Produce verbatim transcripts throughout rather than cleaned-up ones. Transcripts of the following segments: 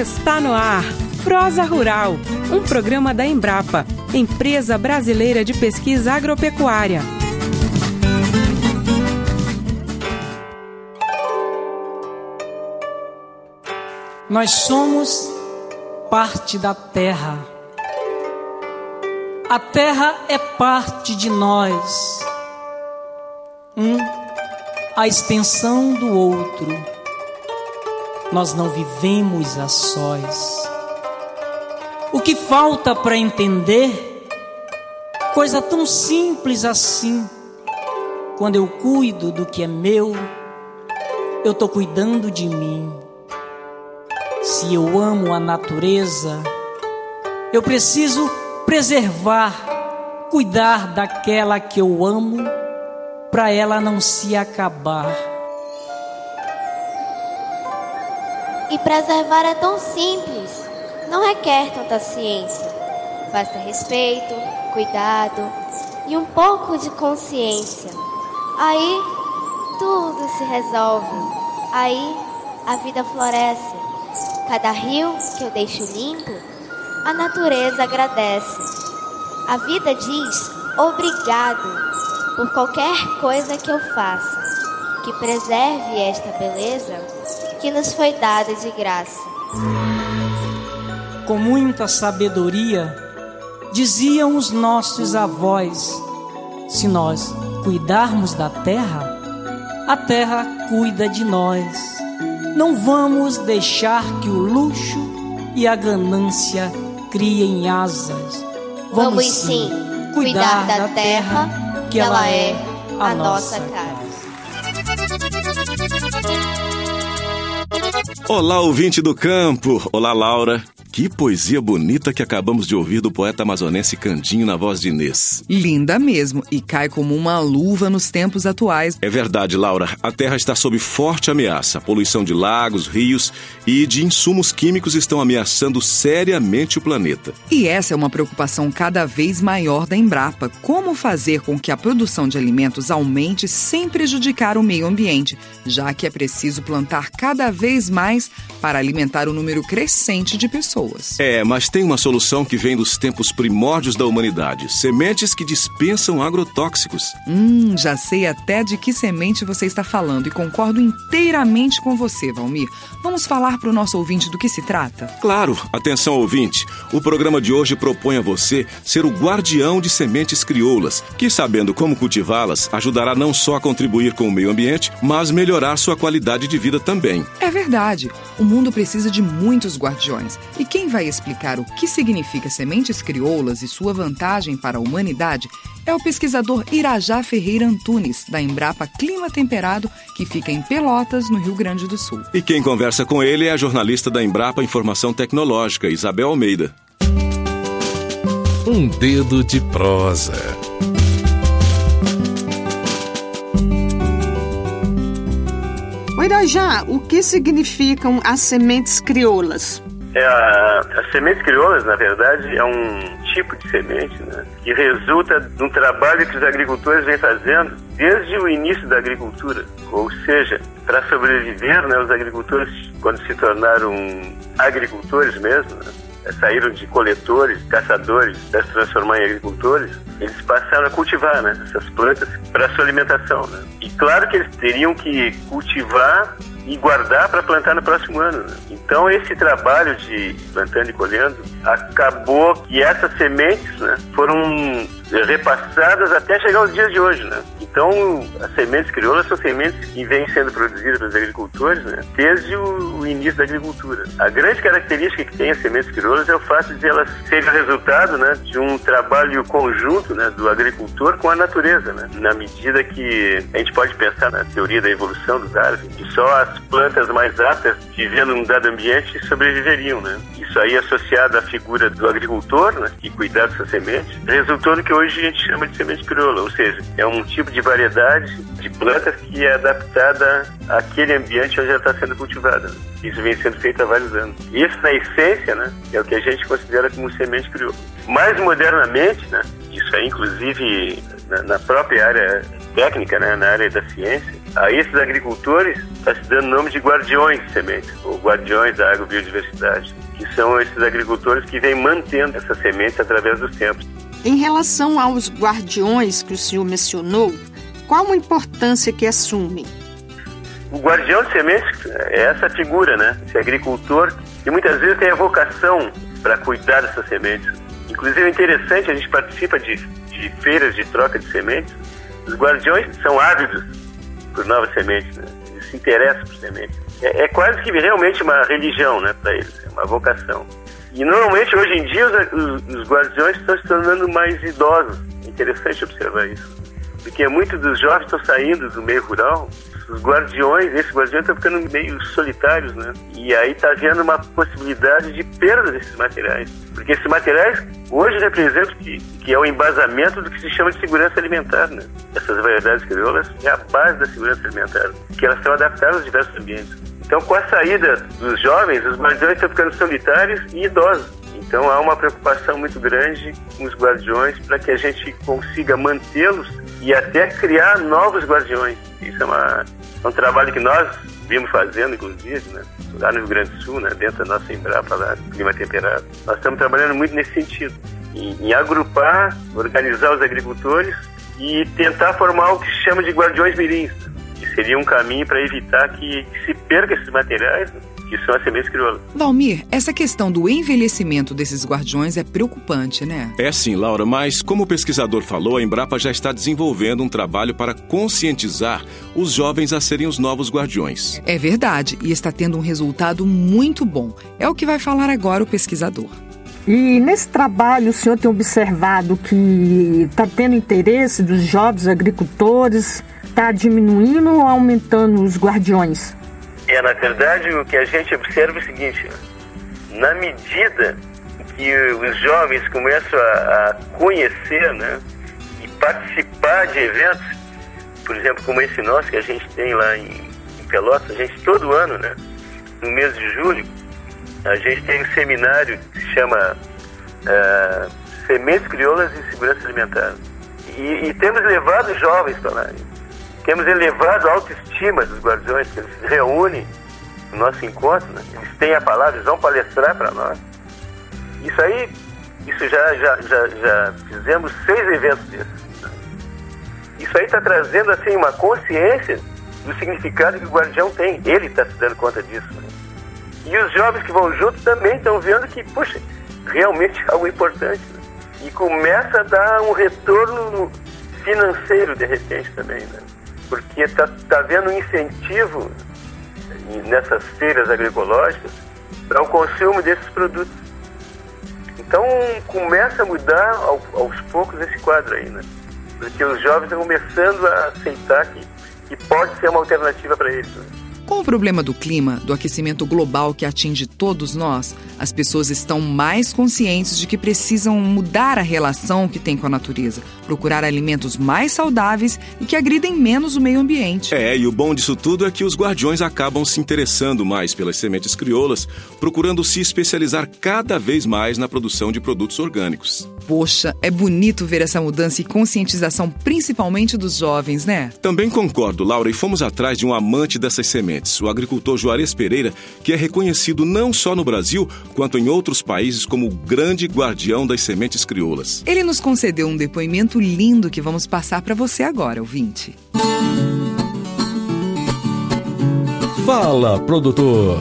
Está no ar, Prosa Rural, um programa da Embrapa, Empresa Brasileira de Pesquisa Agropecuária. Nós somos parte da terra. A terra é parte de nós. Um, a extensão do outro. Nós não vivemos a sós. O que falta para entender? Coisa tão simples assim. Quando eu cuido do que é meu, eu estou cuidando de mim. Se eu amo a natureza, eu preciso preservar, cuidar daquela que eu amo, para ela não se acabar. E preservar é tão simples, não requer tanta ciência. Basta respeito, cuidado e um pouco de consciência. Aí tudo se resolve, aí a vida floresce. Cada rio que eu deixo limpo, a natureza agradece. A vida diz obrigado por qualquer coisa que eu faça, que preserve esta beleza que nos foi dada de graça. Com muita sabedoria, diziam os nossos avós: se nós cuidarmos da terra, a terra cuida de nós. Não vamos deixar que o luxo e a ganância criem asas. Vamos, Vamos sim cuidar, cuidar da, da terra, que ela é a, a nossa casa. Olá, ouvinte do campo. Olá, Laura. Que poesia bonita que acabamos de ouvir do poeta amazonense Candinho na voz de Inês. Linda mesmo, e cai como uma luva nos tempos atuais. É verdade, Laura. A terra está sob forte ameaça. A poluição de lagos, rios e de insumos químicos estão ameaçando seriamente o planeta. E essa é uma preocupação cada vez maior da Embrapa. Como fazer com que a produção de alimentos aumente sem prejudicar o meio ambiente, já que é preciso plantar cada vez mais para alimentar o número crescente de pessoas. É, mas tem uma solução que vem dos tempos primórdios da humanidade. Sementes que dispensam agrotóxicos. Hum, já sei até de que semente você está falando e concordo inteiramente com você, Valmir. Vamos falar para o nosso ouvinte do que se trata? Claro. Atenção, ouvinte. O programa de hoje propõe a você ser o guardião de sementes crioulas, que, sabendo como cultivá-las, ajudará não só a contribuir com o meio ambiente, mas melhorar sua qualidade de vida também. É verdade. O mundo precisa de muitos guardiões. E quem vai explicar o que significa sementes crioulas e sua vantagem para a humanidade é o pesquisador Irajá Ferreira Antunes, da Embrapa Clima Temperado, que fica em Pelotas, no Rio Grande do Sul. E quem conversa com ele é a jornalista da Embrapa Informação Tecnológica, Isabel Almeida. Um dedo de prosa. Irajá, o que significam as sementes crioulas? É, a, as sementes crioulas, na verdade, é um tipo de semente, né, que resulta de um trabalho que os agricultores vêm fazendo desde o início da agricultura. Ou seja, para sobreviver, né, os agricultores, quando se tornaram agricultores mesmo, né, saíram de coletores, caçadores, para se transformar em agricultores, eles passaram a cultivar, né, essas plantas para sua alimentação, né. E claro que eles teriam que cultivar e guardar para plantar no próximo ano, né? Então esse trabalho de plantando e colhendo acabou que essas sementes, né, foram repassadas até chegar aos dias de hoje, né? Então as sementes crioulas são sementes que vêm sendo produzidas pelos agricultores, né, desde o, o início da agricultura. A grande característica que tem as sementes crioulas é o fato de elas serem resultado, né, de um trabalho conjunto, né, do agricultor com a natureza, né? Na medida que a gente pode pensar na teoria da evolução do Darwin, que só as plantas mais aptas vivendo num dado ambiente sobreviveriam, né? Isso aí associado à figura do agricultor, né, que cuidar dessas sementes, resultou no que hoje a gente chama de semente crioula, ou seja, é um tipo de variedade de plantas que é adaptada àquele ambiente onde ela está sendo cultivada. Isso vem sendo feito há vários anos. Isso, na essência, né, é o que a gente considera como semente crioula. Mais modernamente, né, isso aí inclusive na, na própria área técnica, né, na área da ciência, A esses agricultores está se dando nome de guardiões de sementes, ou guardiões da agrobiodiversidade, que são esses agricultores que vêm mantendo essas sementes através dos tempos. Em relação aos guardiões que o senhor mencionou, qual a importância que assumem? O guardião de sementes é essa figura, né? Esse agricultor que muitas vezes tem a vocação para cuidar dessas sementes. Inclusive é interessante, a gente participa de, de feiras de troca de sementes. Os guardiões são ávidos por novas sementes, né? Eles se interessam por sementes. É, é quase que realmente uma religião, né, para eles, é uma vocação. E normalmente hoje em dia os, os, os guardiões estão se tornando mais idosos. É interessante observar isso. Porque muitos dos jovens estão saindo do meio rural, os guardiões, esses guardiões estão ficando meio solitários, né? E aí está havendo uma possibilidade de perda desses materiais. Porque esses materiais hoje representam que, que é o embasamento do que se chama de segurança alimentar, né? Essas variedades crioulas é a base da segurança alimentar, que elas estão adaptadas aos diversos ambientes. Então, com a saída dos jovens, os guardiões estão ficando solitários e idosos. Então, há uma preocupação muito grande com os guardiões para que a gente consiga mantê-los e até criar novos guardiões. Isso é, uma, é um trabalho que nós vimos fazendo, inclusive, né? Lá no Rio Grande do Sul, né? Dentro da nossa Embrapa, lá no Clima Temperado. Nós estamos trabalhando muito nesse sentido, em, em agrupar, organizar os agricultores e tentar formar o que se chama de guardiões mirins, que seria um caminho para evitar que, que se perca esses materiais, né? Que são as sementes crioulas. Valmir, essa questão do envelhecimento desses guardiões é preocupante, né? É sim, Laura, mas como o pesquisador falou, a Embrapa já está desenvolvendo um trabalho para conscientizar os jovens a serem os novos guardiões. É verdade, e está tendo um resultado muito bom. É o que vai falar agora o pesquisador. E nesse trabalho o senhor tem observado que está tendo interesse dos jovens agricultores, está diminuindo ou aumentando os guardiões? É, na verdade, o que a gente observa é o seguinte: na medida que os jovens começam a, a conhecer, né, e participar de eventos, por exemplo, como esse nosso que a gente tem lá em, em Pelotas, a gente todo ano, né, no mês de julho, a gente tem um seminário que se chama uh, Sementes Crioulas e Segurança Alimentar. E, e temos levado jovens para lá. Temos elevado a autoestima dos guardiões, que eles se reúnem no nosso encontro, né? Eles têm a palavra, eles vão palestrar para nós. Isso aí, isso já, já, já, já fizemos seis eventos desses. Né? Isso aí está trazendo assim, uma consciência do significado que o guardião tem. Ele está se dando conta disso. Né? E os jovens que vão junto também estão vendo que, puxa, realmente é algo importante. Né? E começa a dar um retorno financeiro, de repente, também, né? Porque está tá havendo um incentivo nessas feiras agroecológicas para o consumo desses produtos. Então, começa a mudar ao, aos poucos esse quadro aí, né? Porque os jovens estão começando a aceitar que, que pode ser uma alternativa para eles, né? Com o problema do clima, do aquecimento global que atinge todos nós, as pessoas estão mais conscientes de que precisam mudar a relação que têm com a natureza, procurar alimentos mais saudáveis e que agridem menos o meio ambiente. É, e o bom disso tudo é que os guardiões acabam se interessando mais pelas sementes crioulas, procurando se especializar cada vez mais na produção de produtos orgânicos. Poxa, é bonito ver essa mudança e conscientização, principalmente dos jovens, né? Também concordo, Laura, e fomos atrás de um amante dessas sementes, o agricultor Juarez Pereira, que é reconhecido não só no Brasil, quanto em outros países como o grande guardião das sementes crioulas. Ele nos concedeu um depoimento lindo que vamos passar para você agora, ouvinte. Fala, produtor!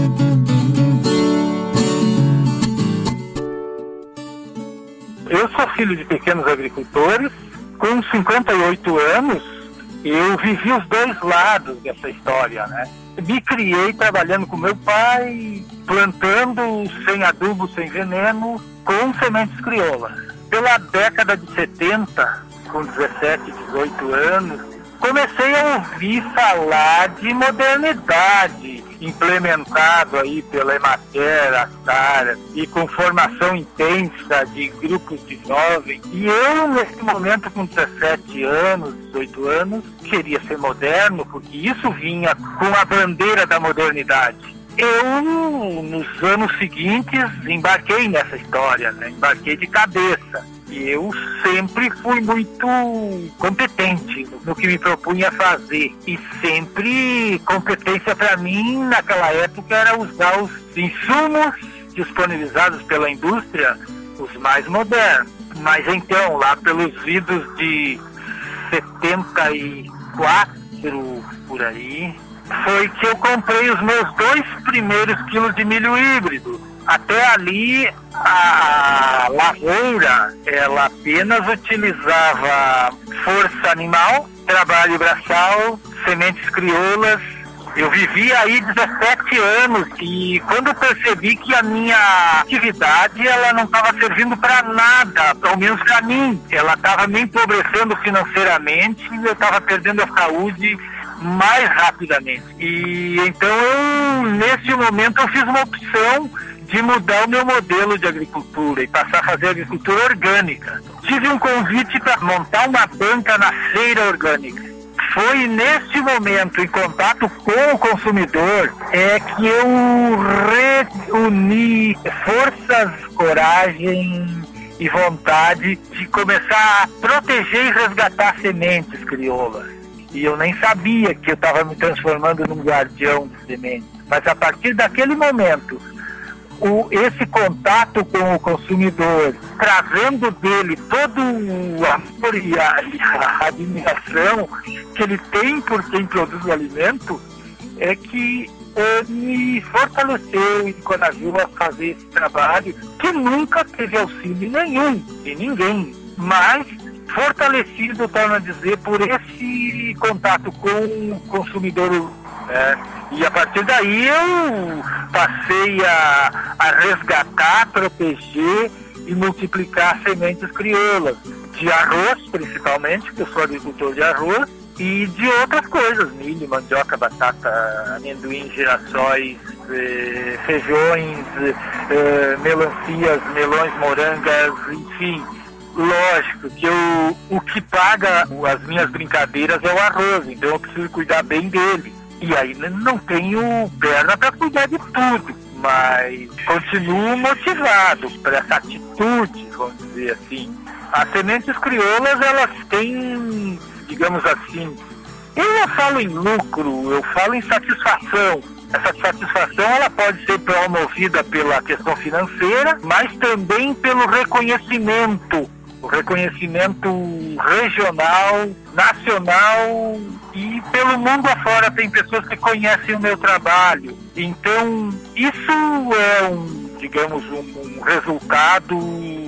Eu sou filho de pequenos agricultores. Com cinquenta e oito anos, eu vivi os dois lados dessa história, né? Me criei trabalhando com meu pai, plantando sem adubo, sem veneno, com sementes crioulas. Pela década de setenta, com dezessete, dezoito anos, comecei a ouvir falar de modernidade, implementado aí pela Emater, Astar, e com formação intensa de grupos de jovens. E eu, nesse momento, com dezessete anos, dezoito anos, queria ser moderno, porque isso vinha com a bandeira da modernidade. Eu, nos anos seguintes, embarquei nessa história, né? Embarquei de cabeça. E eu sempre fui muito competente no que me propunha fazer. E sempre competência para mim, naquela época, era usar os insumos disponibilizados pela indústria, os mais modernos. Mas então, lá pelos idos de setenta e quatro, por aí, foi que eu comprei os meus dois primeiros quilos de milho híbrido. Até ali, a lavoura, ela apenas utilizava força animal, trabalho braçal, sementes crioulas. Eu vivi aí dezessete anos e quando eu percebi que a minha atividade ela não estava servindo para nada, pelo menos para mim, ela estava me empobrecendo financeiramente e eu estava perdendo a saúde mais rapidamente. E então, eu, nesse momento, eu fiz uma opção de mudar o meu modelo de agricultura e passar a fazer agricultura orgânica. Tive um convite para montar uma banca na feira orgânica. Foi neste momento, em contato com o consumidor, é que eu reuni forças, coragem e vontade de começar a proteger e resgatar sementes crioulas. E eu nem sabia que eu estava me transformando num guardião de sementes. Mas a partir daquele momento, O, esse contato com o consumidor, trazendo dele todo o amor e a, e a admiração que ele tem por quem produz o alimento, é que é, me fortaleceu e encorajou a fazer esse trabalho, que nunca teve auxílio nenhum de ninguém, mas fortalecido, torno a dizer, por esse contato com o consumidor. É, e a partir daí eu passei a, a resgatar, proteger e multiplicar sementes crioulas, de arroz principalmente, porque eu sou agricultor de arroz, e de outras coisas, milho, mandioca, batata, amendoim, girassóis, eh, feijões, eh, melancias, melões, morangas, enfim. Lógico que eu, o que paga as minhas brincadeiras é o arroz, então eu preciso cuidar bem dele. E aí não tenho perna para cuidar de tudo, mas continuo motivado por essa atitude, vamos dizer assim. As sementes crioulas, elas têm, digamos assim, eu não falo em lucro, eu falo em satisfação. Essa satisfação ela pode ser promovida pela questão financeira, mas também pelo reconhecimento. O reconhecimento regional, nacional e pelo mundo afora. Tem pessoas que conhecem o meu trabalho. Então, isso é um, digamos, um, um resultado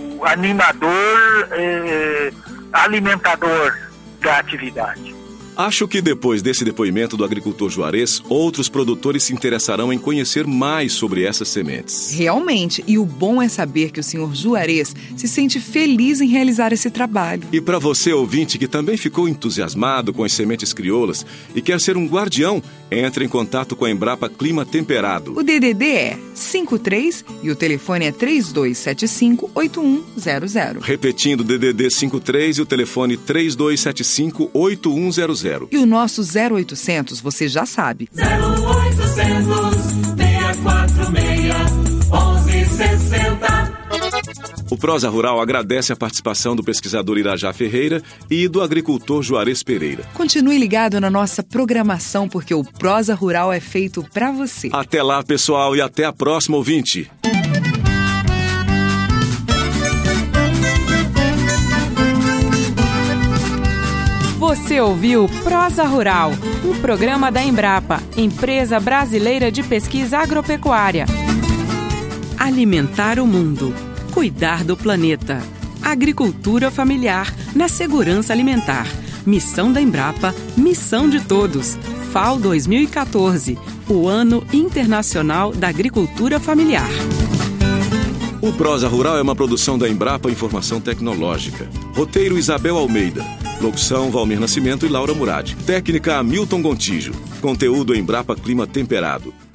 animador, eh, alimentador da atividade. Acho que depois desse depoimento do agricultor Juarez, outros produtores se interessarão em conhecer mais sobre essas sementes. Realmente, e o bom é saber que o senhor Juarez se sente feliz em realizar esse trabalho. E para você, ouvinte, que também ficou entusiasmado com as sementes crioulas e quer ser um guardião, entre em contato com a Embrapa Clima Temperado. O D D D é cinco três e o telefone é três dois sete cinco, oito um zero zero. Repetindo, D D D cinco três e o telefone três dois sete cinco, oito um zero zero. E o nosso zero oitocentos, você já sabe. zero oitocentos, seis quatro seis, onze sessenta. O Prosa Rural agradece a participação do pesquisador Irajá Ferreira e do agricultor Juarez Pereira. Continue ligado na nossa programação, porque o Prosa Rural é feito para você. Até lá, pessoal, e até a próxima, ouvinte. Você ouviu Prosa Rural, um programa da Embrapa, Empresa Brasileira de Pesquisa Agropecuária. Alimentar o mundo, cuidar do planeta. Agricultura familiar na segurança alimentar. Missão da Embrapa, missão de todos. F A O dois mil e quatorze, o Ano Internacional da Agricultura Familiar. O Prosa Rural é uma produção da Embrapa Informação Tecnológica. Roteiro Isabel Almeida. Locução Valmir Nascimento e Laura Murad. Técnica Hamilton Gontijo. Conteúdo Embrapa Clima Temperado.